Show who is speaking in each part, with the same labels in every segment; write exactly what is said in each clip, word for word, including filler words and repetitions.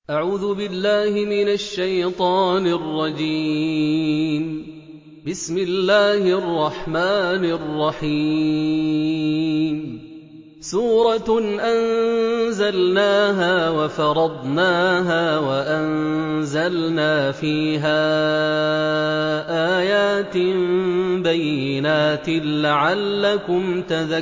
Speaker 1: أعوذ بالله من الشيطان الرجيم. بسم الله الرحمن الرحيم. سورة أنزلناها وفرضناها وأنزلنا فيها آيات بينات لعلكم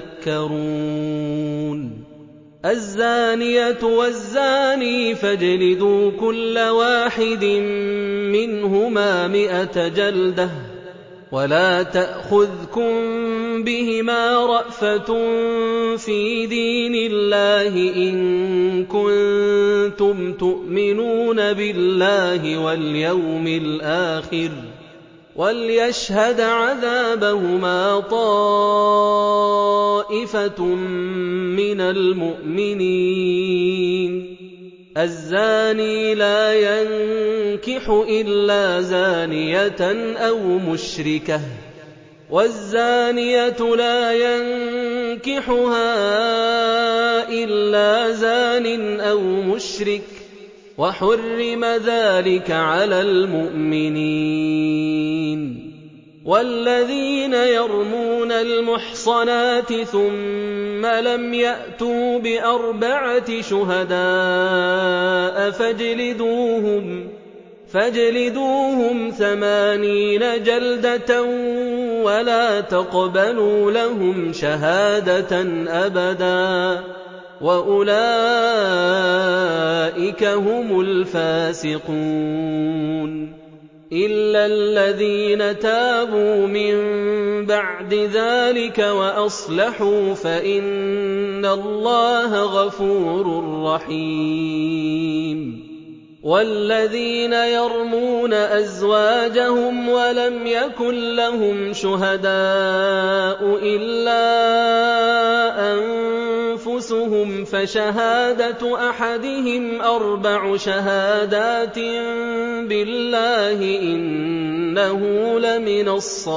Speaker 1: تذكرون. الزانية والزاني فاجلدوا كل واحد منهما مئة جلدة ولا تأخذكم بهما رأفة في دين الله إن كنتم تؤمنون بالله واليوم الآخر وليشهد عذابهما طائفة من المؤمنين. الزاني لا ينكح إلا زانية أو مشركة والزانية لا ينكحها إلا زان أو مشرك وحرم ذلك على المؤمنين. والذين يرمون المحصنات ثم لم يأتوا بأربعة شهداء فاجلدوهم فاجلدوهم ثمانين جلدة ولا تقبلوا لهم شهادة أبدا وأولئك هم الفاسقون. إلا الذين تابوا من بعد ذلك وأصلحوا فإن الله غفور رحيم. والذين يرمون أزواجهم ولم يكن لهم شهداء إلا أنفسهم فشهادة أحدهم أربع شهادات بالله إنه لمن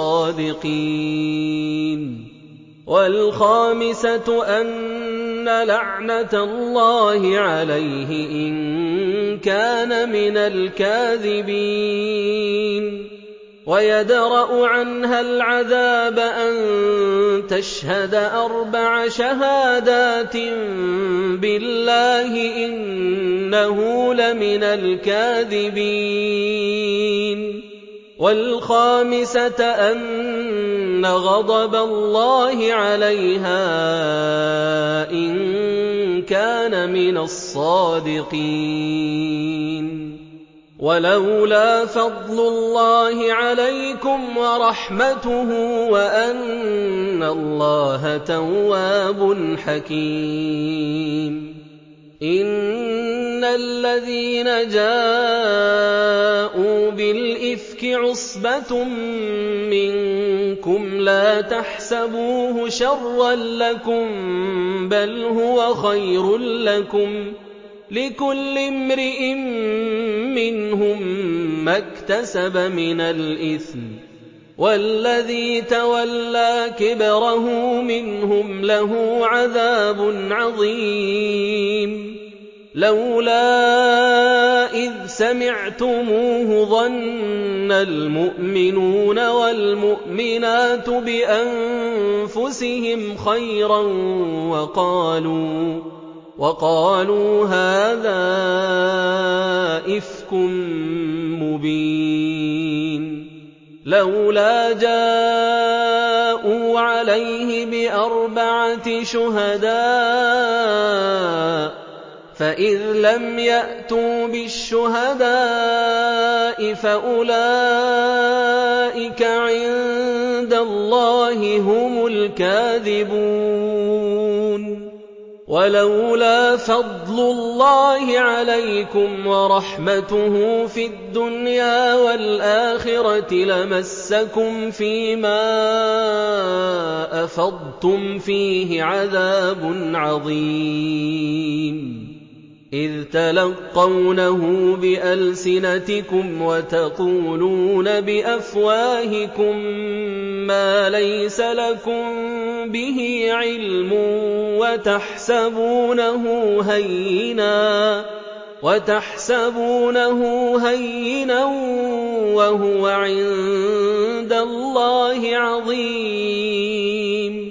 Speaker 1: الصادقين. والخامسة أن لعنة الله عليه إن كان من الكاذبين. ويدرأ عنها العذاب أن تشهد أربع شهادات بالله إنه لمن الكاذبين. والخامسة أن غضب الله عليها إن كان من الصادقين. ولولا فضل الله عليكم ورحمته وأن الله تواب حكيم. إن الذين جاءوا بالإفك عصبة منكم لا تحسبوه شرا لكم بل هو خير لكم لكل امرئ منهم ما اكتسب من الإثم والذي تولى كبره منهم له عذاب عظيم. لولا إذ سمعتموه ظن المؤمنون والمؤمنات بأنفسهم خيرا وقالوا وقالوا هذا إفك مبين. لولا جاءوا عليه بأربعة شهداء فإذ لم يأتوا بالشهداء فأولئك عند الله هم الكاذبون. ولولا فضل الله عليكم ورحمته في الدنيا والآخرة لمسكم فيما أفضتم فيه عذاب عظيم. إذ تلقونه بألسنتكم وتقولون بأفواهكم ما ليس لكم به علم وتحسبونه هينا وَتَحْسَبُونَهُ هَيِّنًا وَهُوَ عِندَ اللَّهِ عَظِيمٌ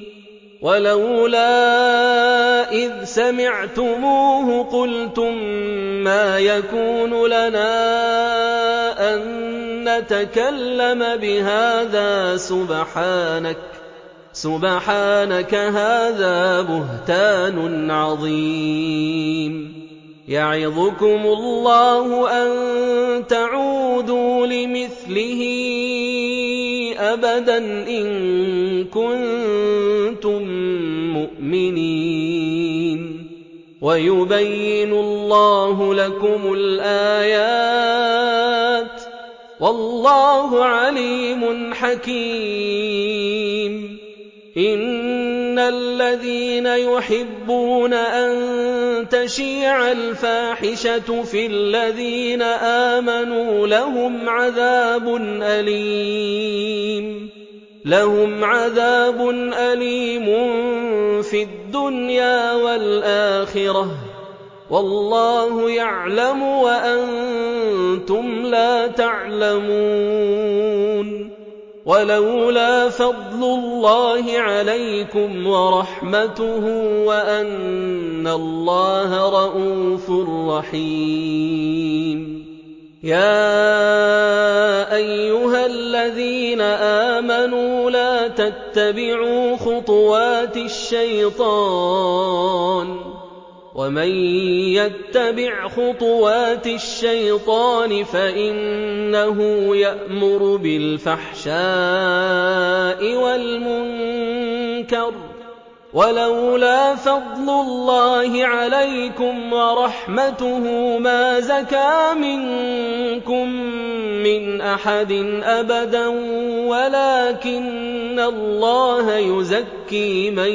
Speaker 1: وَلَوْلَا إِذْ سَمِعْتُمُوهُ قُلْتُم مَّا يَكُونُ لَنَا أَن نَّتَكَلَّمَ بِهَٰذَا سُبْحَانَكَ سُبْحَانَكَ هَٰذَا بُهْتَانٌ عَظِيمٌ يَعِظُكُمُ اللَّهُ أَن تَعُودُوا لِمِثْلِهِ أَبَدًا إِن كُنتُم مُّؤْمِنِينَ وَيُبَيِّنُ اللَّهُ لَكُمُ الْآيَاتِ وَاللَّهُ عَلِيمٌ حَكِيمٌ إِنَّ الَّذِينَ يُحِبُّونَ أَن تَشِيعَ الْفَاحِشَةُ فِي الَّذِينَ آمَنُوا لَهُمْ عَذَابٌ أَلِيمٌ لَهُمْ عَذَابٌ أَلِيمٌ فِي الدُّنْيَا وَالْآخِرَةِ وَاللَّهُ يَعْلَمُ وَأَنتُمْ لَا تَعْلَمُونَ وَلَوْلَا فَضْلُ اللَّهِ عَلَيْكُمْ وَرَحْمَتُهُ وَأَنَّ اللَّهَ رَءُوفٌ رَّحِيمٌ يَا أَيُّهَا الَّذِينَ آمَنُوا لَا تَتَّبِعُوا خُطُوَاتِ الشَّيْطَانِ وَمَن يَتَّبِعْ خُطُوَاتِ الشَّيْطَانِ فَإِنَّهُ يَأْمُرُ بِالْفَحْشَاءِ وَالْمُنكَرِ ۚ وَلَوْلَا فَضْلُ اللَّهِ عَلَيْكُمْ وَرَحْمَتُهُ مَا زَكَىٰ مِنكُم مِّنْ أَحَدٍ أَبَدًا وَلَٰكِنَّ اللَّهَ يُزَكِّي مَن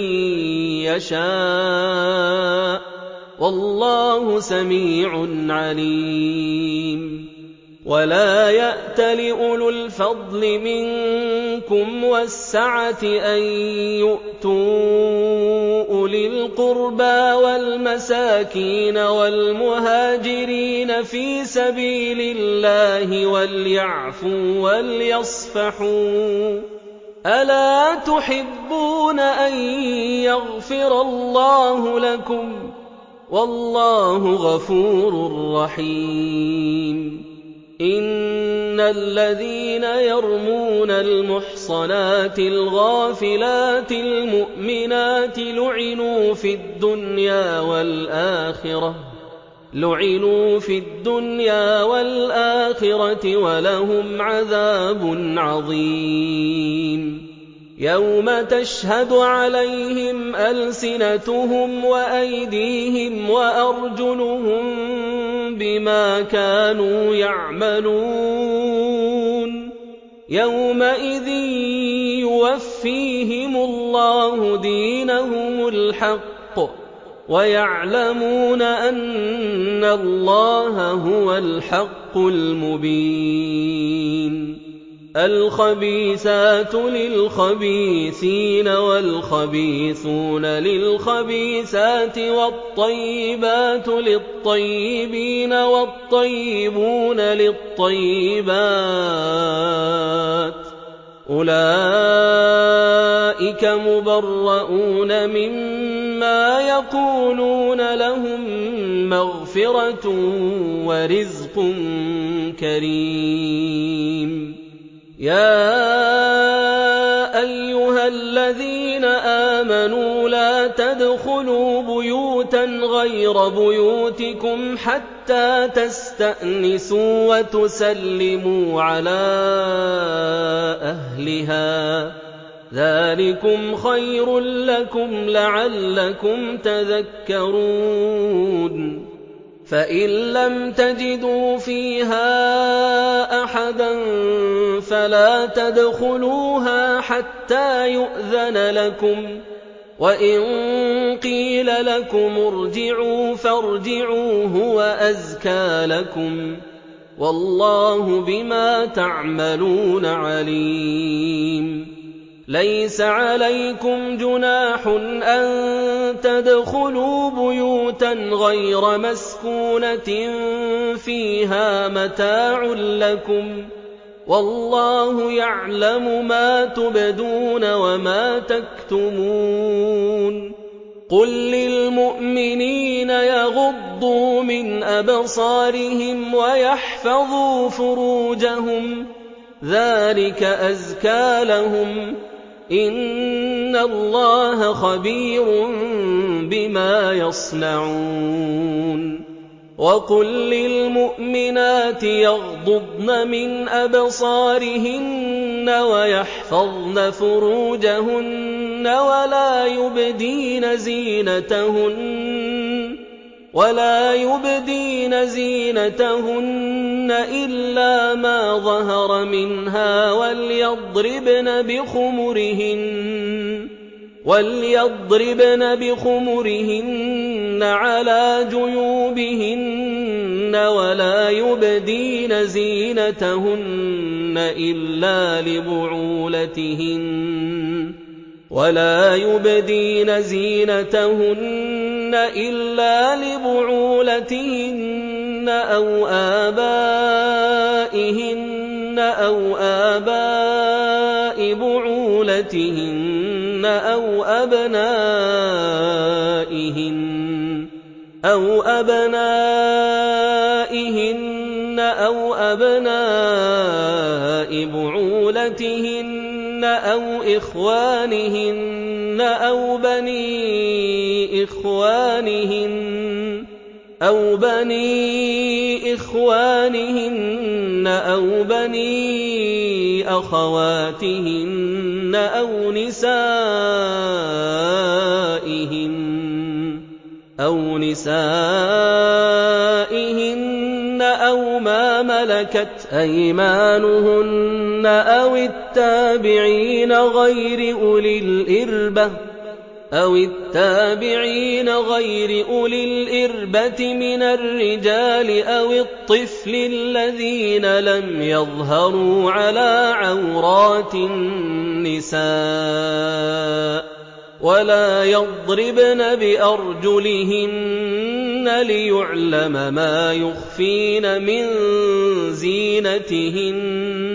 Speaker 1: يَشَاءُ ۗ وَاللَّهُ سَمِيعٌ عَلِيمٌ وَلَا يَأْتَلِ أُولُو الْفَضْلِ مِنكُمْ وَالسَّعَةِ أَن يُؤْتُوا أُولِي الْقُرْبَىٰ وَالْمَسَاكِينَ وَالْمُهَاجِرِينَ فِي سَبِيلِ اللَّهِ وَلْيَعْفُوا وَلْيَصْفَحُوا ۗ أَلَا تُحِبُّونَ أَن يَغْفِرَ اللَّهُ لَكُمْ ۗ وَاللَّهُ غَفُورٌ رَّحِيمٌ إِنَّ الَّذِينَ يَرْمُونَ الْمُحْصَنَاتِ الْغَافِلَاتِ الْمُؤْمِنَاتِ لُعِنُوا فِي الدُّنْيَا وَالْآخِرَةِ لُعِنُوا في الدُّنْيَا وَالْآخِرَةِ وَلَهُمْ عَذَابٌ عَظِيمٌ يَوْمَ تَشْهَدُ عَلَيْهِمْ أَلْسِنَتُهُمْ وَأَيْدِيهِمْ وَأَرْجُلُهُم بِمَا كَانُوا يَعْمَلُونَ يَوْمَئِذٍ يُوَفِّيهِمُ اللَّهُ دِينَهُمُ الْحَقَّ وَيَعْلَمُونَ أَنَّ اللَّهَ هُوَ الْحَقُّ الْمُبِينُ الْخَبِيثَاتُ لِلْخَبِيثِينَ وَالْخَبِيثُونَ لِلْخَبِيثَاتِ وَالطَّيِّبَاتُ لِلطَّيِّبِينَ وَالطَّيِّبُونَ لِلطَّيِّبَاتِ ۚ أُولَٰئِكَ مُبَرَّءُونَ مِمَّا يَقُولُونَ ۖ لَهُم مَّغْفِرَةٌ وَرِزْقٌ كَرِيمٌ يَا أَيُّهَا الَّذِينَ آمَنُوا لَا تَدْخُلُوا بُيُوتًا غَيْرَ بُيُوتِكُمْ حَتَّىٰ تَسْتَأْنِسُوا وَتُسَلِّمُوا عَلَىٰ أَهْلِهَا ۚ ذَٰلِكُمْ خَيْرٌ لَّكُمْ لَعَلَّكُمْ تَذَكَّرُونَ فَإِن لَّمْ تَجِدُوا فِيهَا أَحَدًا فَلَا تَدْخُلُوهَا حَتَّىٰ يُؤْذَنَ لَكُمْ ۖ وَإِن قِيلَ لَكُمُ ارْجِعُوا فَارْجِعُوا هُوَ أَزْكَىٰ لَكُمْ ۚ وَاللَّهُ بِمَا تَعْمَلُونَ عَلِيمٌ لَيْسَ عَلَيْكُمْ جُنَاحٌ أَن تَدْخُلُوا بُيُوتًا غَيْرَ مَسْكُونَةٍ فِيهَا مَتَاعٌ لَّكُمْ ۚ وَاللَّهُ يَعْلَمُ مَا تُبْدُونَ وَمَا تَكْتُمُونَ قُل لِّلْمُؤْمِنِينَ يَغُضُّوا مِنْ أَبْصَارِهِمْ وَيَحْفَظُوا فُرُوجَهُمْ ۚ ذَٰلِكَ أَزْكَىٰ لَهُمْ ۗ إِنَّ اللَّهَ خَبِيرٌ بِمَا يَصْنَعُونَ وَقُل لِّلْمُؤْمِنَاتِ يَغْضُضْنَ مِنْ أَبْصَارِهِنَّ وَيَحْفَظْنَ فُرُوجَهُنَّ وَلَا يُبْدِينَ زِينَتَهُنَّ ولا يبدين زينتهن إلا ما ظهر منها وليضربن بخمرهن, وليضربن بخمرهن على جيوبهن ولا يبدين زينتهن إلا لبعولتهن ولا يبدين زينتهن إلا لبعولتهن أو آبائهن أو آباء بعولتهن أو أبنائهن أو أبنائهن أو أبناء بعولتهن أو إخوانهن أو بني إخوانهن أو بني إخوانهن أو بني أخواتهن أو نسائهن أو نسائهن أو ما ملكت أيمانهن أو التابعين غير أولي الإربة أو التابعين غير أولي الإربة من الرجال أو الطفل الذين لم يظهروا على عورات النساء ولا يضربن بأرجلهن ليعلم ما يخفين من زينتهن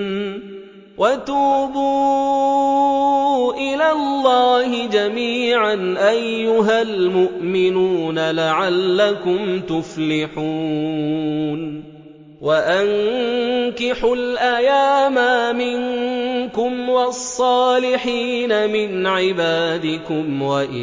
Speaker 1: وتوبوا إلى الله جميعا أيها المؤمنون لعلكم تفلحون وأنكحوا الأيام منكم والصالحين من عبادكم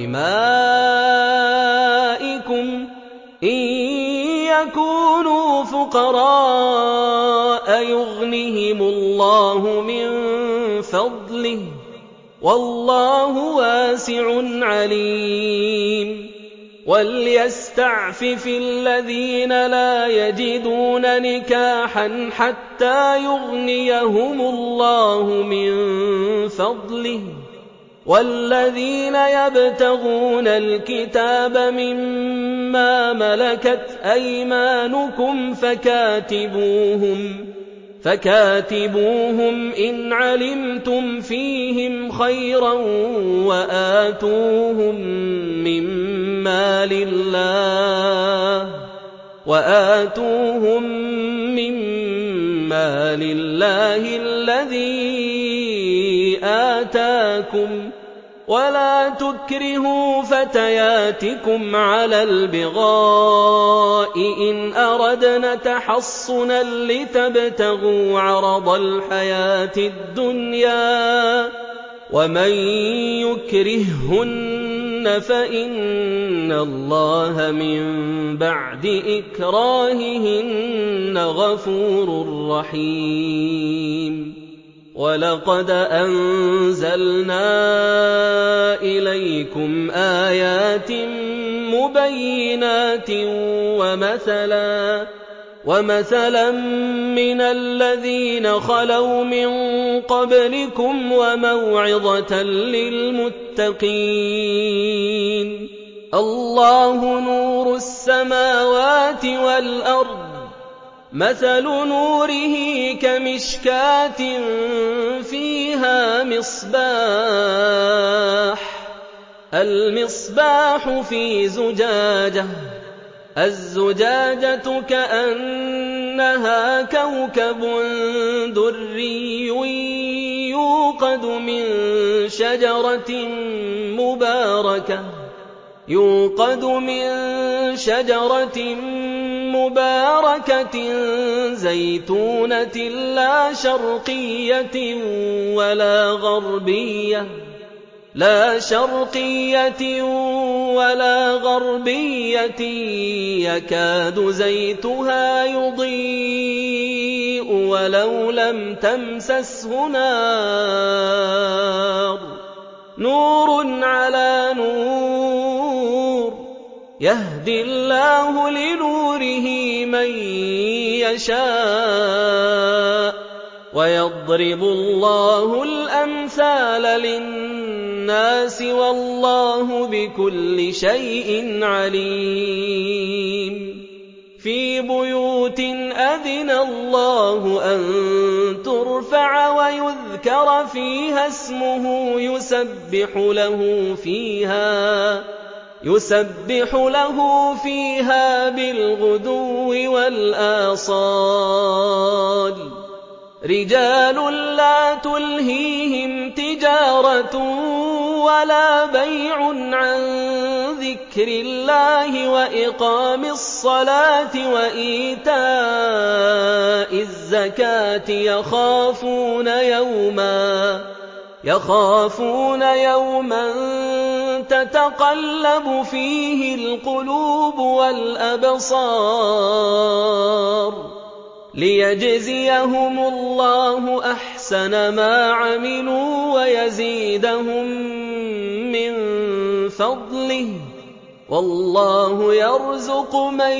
Speaker 1: وإمائكم إن يكونوا فقراء يغنهم الله من فضله والله واسع عليم وليستعفف الذين لا يجدون نكاحا حتى يغنيهم الله من فضله والذين يبتغون الكتاب مما ملكت أيمانكم فكاتبوهم فكاتبوهم إن علمتم فيهم خيرا وآتوهم مما لله وآتوهم مما لله الذي آتاكم ولا تكرهوا فتياتكم على البغاء إن أردنا تحصنا لتبتغوا عرض الحياة الدنيا ومن يكرههن فإن الله من بعد إكراههن غفور رحيم وَلَقَدْ أَنزَلْنَا إِلَيْكُمْ آيَاتٍ مُبَيِّنَاتٍ وَمَثَلًا وَمَثَلًا مِّنَ الَّذِينَ خَلَوْا مِن قَبْلِكُمْ وَمَوْعِظَةً لِّلْمُتَّقِينَ اللَّهُ نُورُ السَّمَاوَاتِ وَالْأَرْضِ مَثَلُ نُورِهِ كَمِشْكَاةٍ فِيهَا مِصْبَاحٌ الْمِصْبَاحُ فِي زُجَاجَةٍ الزُّجَاجَةُ كَأَنَّهَا كَوْكَبٌ دُرِّيٌّ يُوقَدُ مِن شَجَرَةٍ مُّبَارَكَةٍ يُوقَدُ مِن شَجَرَةٍ مُّبَارَكَةٍ زَيْتُونَةٍ لَّا شَرْقِيَّةٍ وَلَا غَرْبِيَّةٍ لا شرقية ولا غربية يكاد زيتها يضيء ولو لم تمسسه نار نور على نور يهدي الله لنوره من يشاء ويضرب الله الأمثال للناس والله بكل شيء عليم في بيوت أذن الله أن ترفع ويذكر فيها اسمه يسبح له فيها يسبح له فيها بالغدو والآصال رجال لا تلهيهم تجارة ولا بيع عن ذكر الله وإقام الصلاة وإيتاء الزكاة يخافون يوما يخافون يوما تتقلب فيه القلوب والأبصار ليجزيهم الله أحسن ما عملوا ويزيدهم من فضله والله يرزق من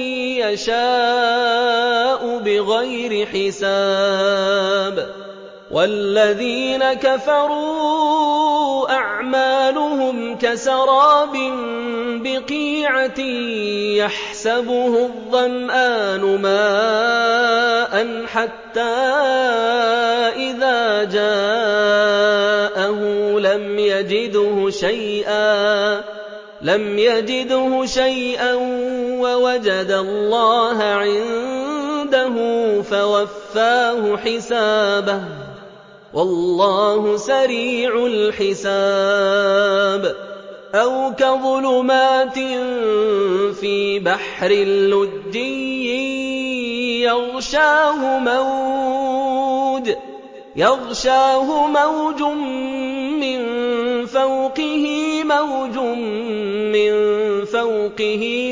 Speaker 1: يشاء بغير حساب والذين كفروا أعمالهم كسراب بقيعة يحسبه الظمآن ماء حتى إذا جاءه لم يجده شيئا لم يجده شيئا ووجد الله عنده فوفاه حسابه والله سريع الحساب أو كظلمات في بحر لجي يغشاه موج يغشاه موج من فوقه موج من فوقه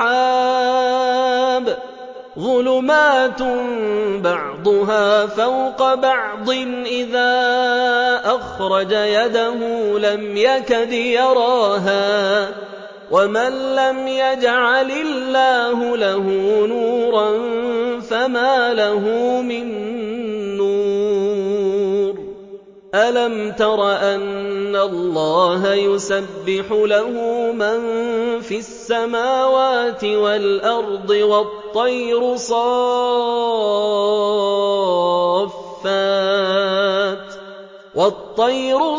Speaker 1: سحاب ظلمات بعضها فوق بعض إذا أخرج يده لم يكد يراها ومن لم يجعل الله له نورا فما له من نور ألم تر أن الله يسبح له من في السماوات والأرض والطير صافات والطير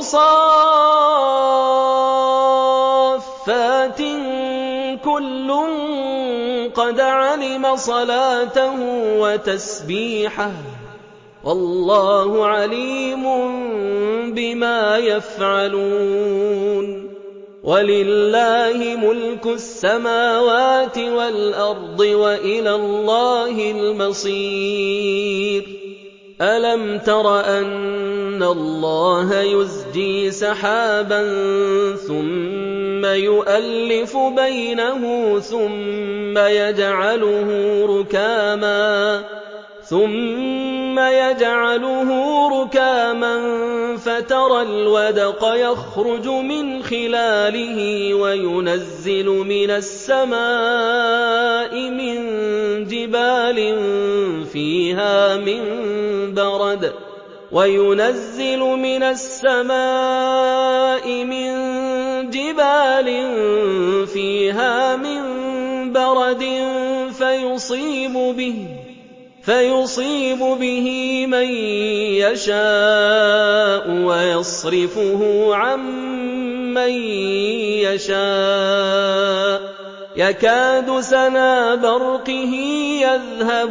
Speaker 1: صافات كل قد علم صلاته وتسبيحه والله عليم بما يفعلون ولله ملك السماوات والأرض وإلى الله المصير ألم تر أن الله يزجي سحابا ثم يؤلف بينه ثم يجعله ركاما ثم يجعله ركاما فترى الودق يخرج من خلاله وينزل من السماء من جبال فيها من برد وينزل من السماء من جبال فيها من برد فيصيب به فيصيب به من يشاء ويصرفه عن من يشاء يكاد سنا برقه يذهب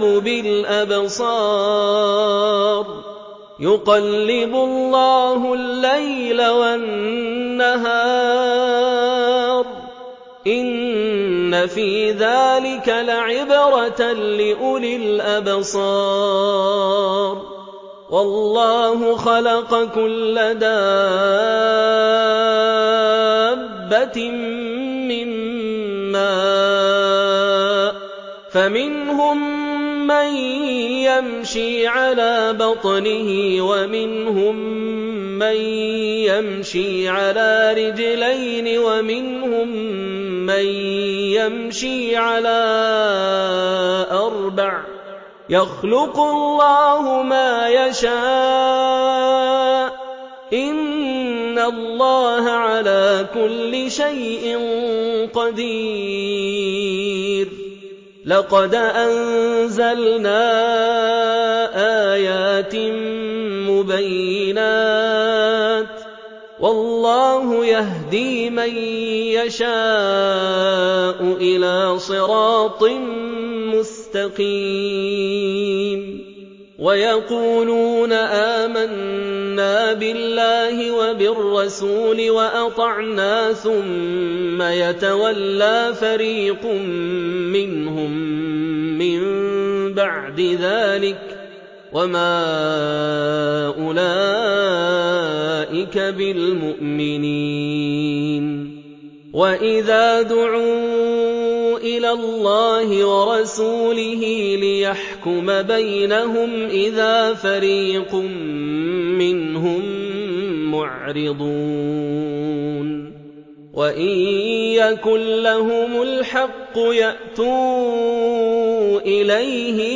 Speaker 1: بالأبصار يقلب الله الليل والنهار إن في ذلك لعبرة لأولي الأبصار والله خلق كل دابة من ماء فمنهم من يمشي على بطنه ومنهم من يمشي على رجلين ومنهم من يمشي على أربع يخلق الله ما يشاء إن الله على كل شيء قدير لقد أنزلنا آيات مبينات والله يهدي من يشاء إلى صراط مستقيم ويقولون آمنا بالله وبالرسول وأطعنا ثم يتولى فريق منهم من بعد ذلك وما أولئك بالمؤمنين وإذا دعوا إلى الله ورسوله ليحكم بينهم إذا فريق منهم معرضون وإن يكن لهم الحق يأتوا إليه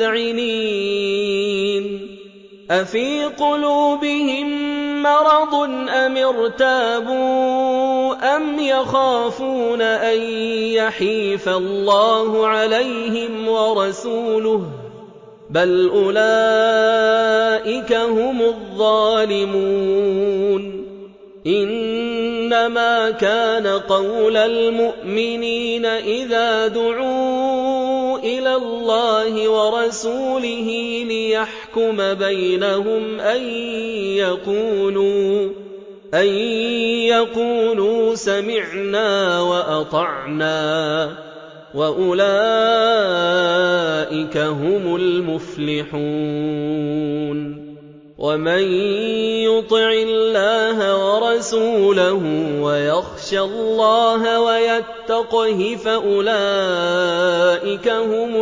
Speaker 1: مذعنين أفي قلوبهم مرض أم ارتابوا أم يخافون أن يحيف الله عليهم ورسوله بل أولئك هم الظالمون إنما كان قول المؤمنين إذا دعوا إلى الله ورسوله ليحكم بينهم أن يقولوا أن يقولوا سمعنا وأطعنا وأولئك هم المفلحون ومن يطع الله ورسوله ويخشى الله ويتقه فأولئك هم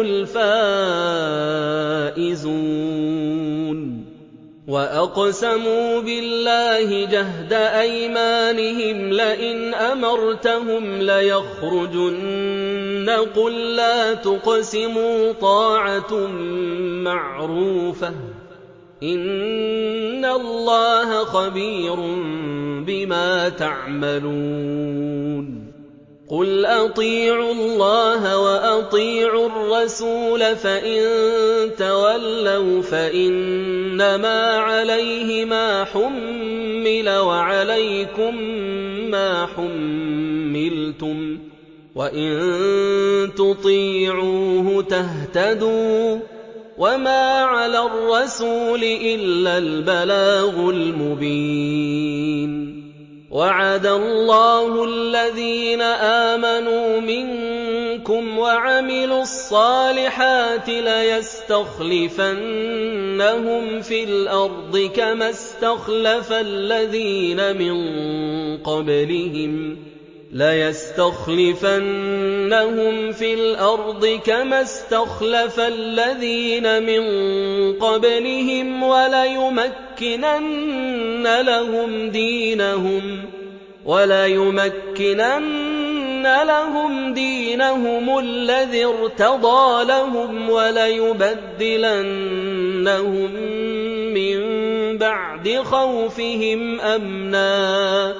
Speaker 1: الفائزون وأقسموا بالله جهد أيمانهم لئن أمرتهم ليخرجن قل لا تقسموا طاعة معروفة إن الله خبير بما تعملون قل أطيعوا الله وأطيعوا الرسول فإن تولوا فإنما عليه ما حمل وعليكم ما حملتم وإن تطيعوه تهتدوا وما على الرسول إلا البلاغ المبين وعد الله الذين آمنوا منكم وعملوا الصالحات ليستخلفنهم في الأرض كما استخلف الذين من قبلهم ليستخلفنهم في الأرض كما استخلف الذين من قبلهم وليمكنن لهم دينهم وليمكنن لهم دينهم الذي ارتضى لهم وليبدلنهم من بعد خوفهم أمنا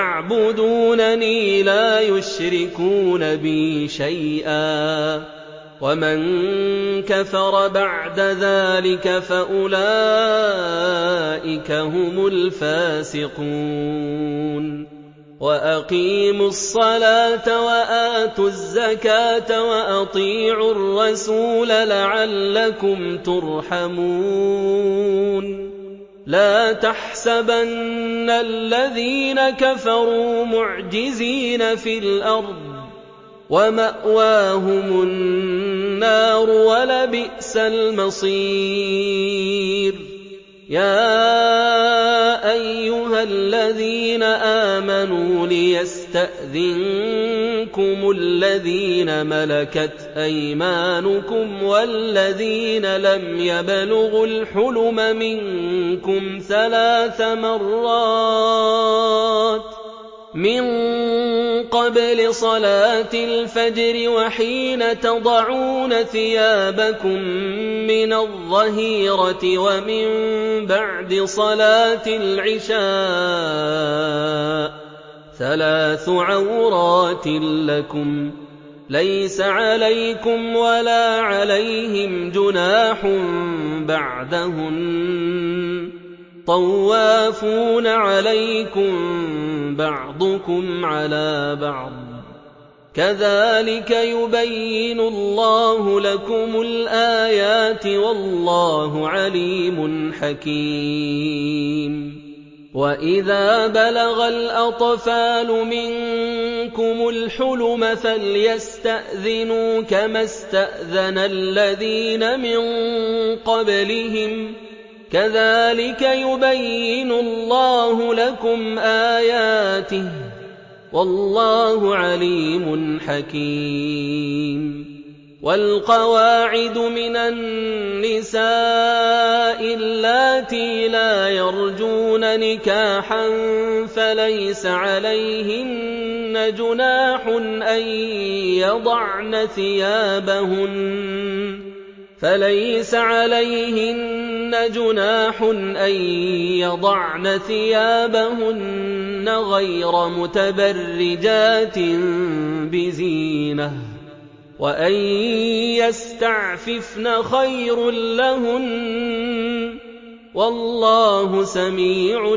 Speaker 1: يعبدونني لا يشركون بي شيئا وَمَن كَفَرَ بَعْدَ ذَٰلِكَ فَأُولَٰئِكَ هُمُ الْفَاسِقُونَ وَأَقِيمُوا الصَّلَاةَ وَآتُوا الزَّكَاةَ وَأَطِيعُوا الرَّسُولَ لَعَلَّكُمْ تُرْحَمُونَ لَا تَحْسَبَنَّ الَّذِينَ كَفَرُوا مُعْجِزِينَ فِي الْأَرْضِ ۚ وَمَأْوَاهُمُ النَّارُ ۖ وَلَبِئْسَ الْمَصِيرُ يَا أَيُّهَا الَّذِينَ آمَنُوا لِيَسْتَأْذِنكُمُ الَّذِينَ مَلَكَتْ أَيْمَانُكُمْ وَالَّذِينَ لَمْ يَبْلُغُوا الْحُلُمَ مِنكُمْ ثَلَاثَ مرات من قبل صلاة الفجر وحين تضعون ثيابكم من الظهيرة ومن بعد صلاة العشاء ثلاث عورات لكم ليس عليكم ولا عليهم جناح بعدهن طوافون عليكم بعضكم على بعض كذلك يبين الله لكم الآيات والله عليم حكيم وإذا بلغ الأطفال منكم الحلم فليستأذنوا كما استأذن الذين من قبلهم كذلك يبين الله لكم آياته والله عليم حكيم والقواعد من النساء اللاتي لا يرجون نكاحا فليس عليهن جناح أن يضعن ثيابهن فليس عليهن جناح أن يضعن ثيابهن غير متبرجات بزينة وأن يستعففن خير لهن والله سميع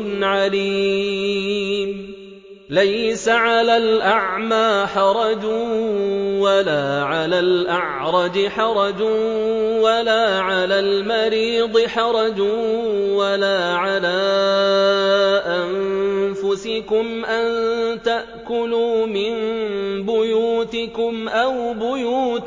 Speaker 1: عليم ليس على الأعمى حرج ولا على الأعرج حرج ولا على المريض حرج ولا على أنفسكم أن تأكلوا من بيوتكم أو بيوت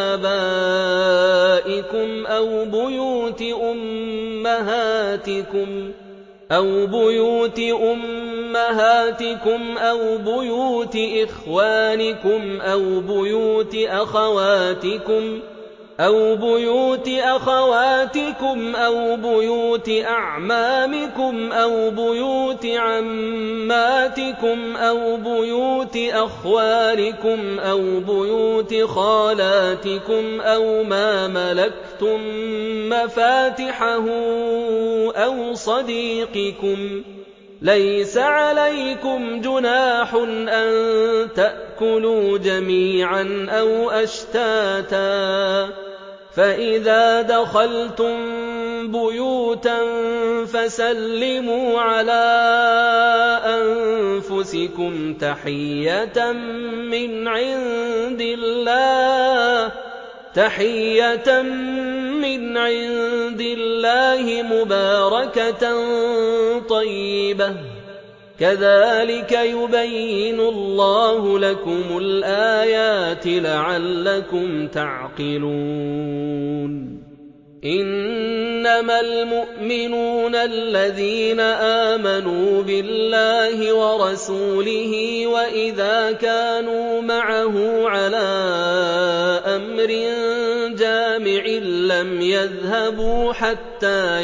Speaker 1: آبائكم أو بيوت أمهاتكم أو بيوت أمهاتكم أو بيوت إخوانكم أو بيوت أخواتكم أو بيوت أخواتكم أو بيوت أعمامكم أو بيوت عماتكم أو بيوت أخوالكم أو بيوت خالاتكم أو ما ملكتم مفاتحه أو صديقكم ليس عليكم جناح أن تأكلوا جميعا أو أشتاتا فإذا دخلتم بيوتا فسلموا على أنفسكم تحية من عند الله تحية من عند الله مباركة طيبة كذلك يبين الله لكم الآيات لعلكم تعقلون إنما المؤمنون الذين آمنوا بالله ورسوله وإذا كانوا معه على أمر جامع لم يذهبوا حتى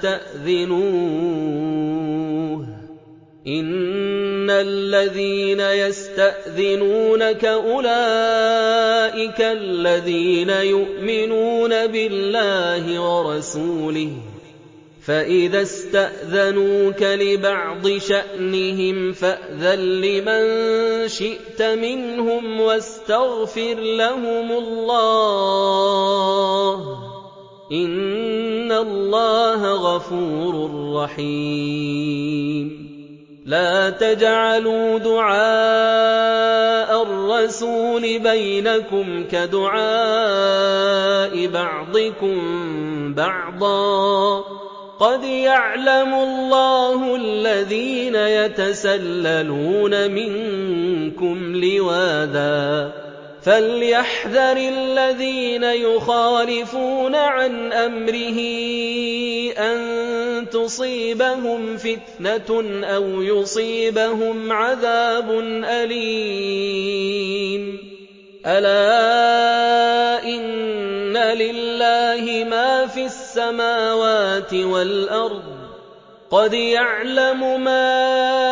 Speaker 1: يستأذنوه إن الذين يستأذنونك أولئك الذين يؤمنون بالله ورسوله فَإِذَا اسْتَأْذَنُوكَ لِبَعْضِ شَأْنِهِمْ فَأْذَن لِّمَن شِئْتَ مِنْهُمْ وَاسْتَغْفِرْ لَهُمُ اللَّهَ ۚ إِنَّ اللَّهَ غَفُورٌ رَّحِيمٌ. لَا تَجْعَلُوا دُعَاءَ الرَّسُولِ بَيْنَكُمْ كَدُعَاءِ بَعْضِكُم بَعْضًا ۚ قَدْ يَعْلَمُ اللَّهُ الَّذِينَ يَتَسَلَّلُونَ مِنكُمْ لِوَاذًا ۚ فَلْيَحْذَرِ الَّذِينَ يُخَالِفُونَ عَنْ أَمْرِهِ أَن تُصِيبَهُمْ فِتْنَةٌ أَوْ يُصِيبَهُمْ عَذَابٌ أَلِيمٌ. أَلَا إِنَّ لِلَّهِ مَا فِي السَّمَاوَاتِ وَالْأَرْضِ ۗ قَدْ يَعْلَمُ مَا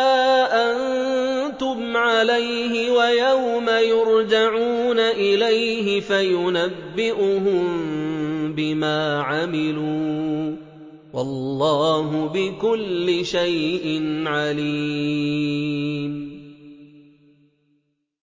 Speaker 1: أَنتُمْ عَلَيْهِ وَيَوْمَ يُرْجَعُونَ إِلَيْهِ فَيُنَبِّئُهُم بِمَا عَمِلُوا ۗ وَاللَّهُ بِكُلِّ شَيْءٍ عَلِيمٌ.